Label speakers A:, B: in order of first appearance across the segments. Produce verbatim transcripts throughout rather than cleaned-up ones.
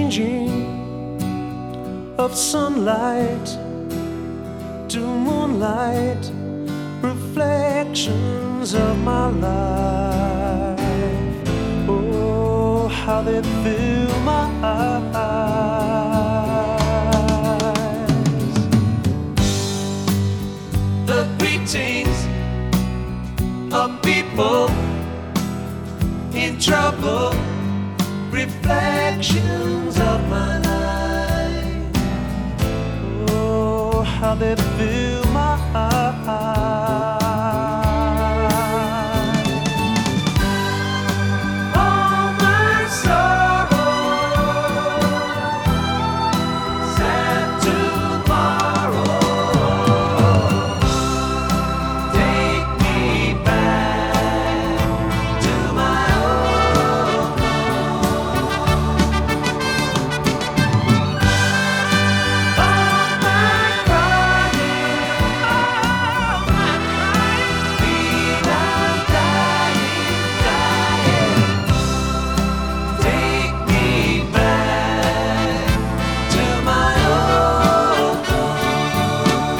A: changing of sunlight to moonlight, reflections of my life. Oh, how they fill my eyes. The greetings of people in trouble, reflections of my life. Oh, how they fill my eyes. All my sorrow, sad tomorrow, take me back to my old home. All my crying, all my crying, feel I'm dying, dying. Take me back to my old home.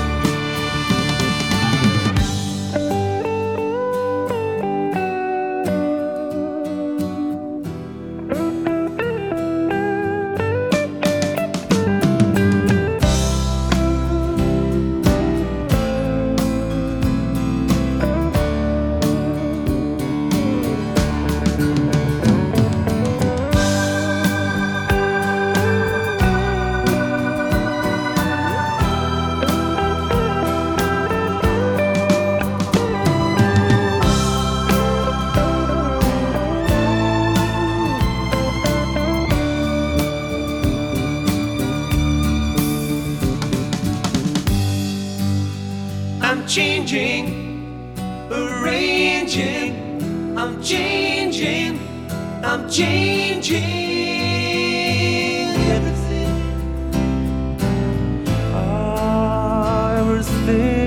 A: I'm changing, arranging, I'm changing, I'm changing everything. Ah, everything.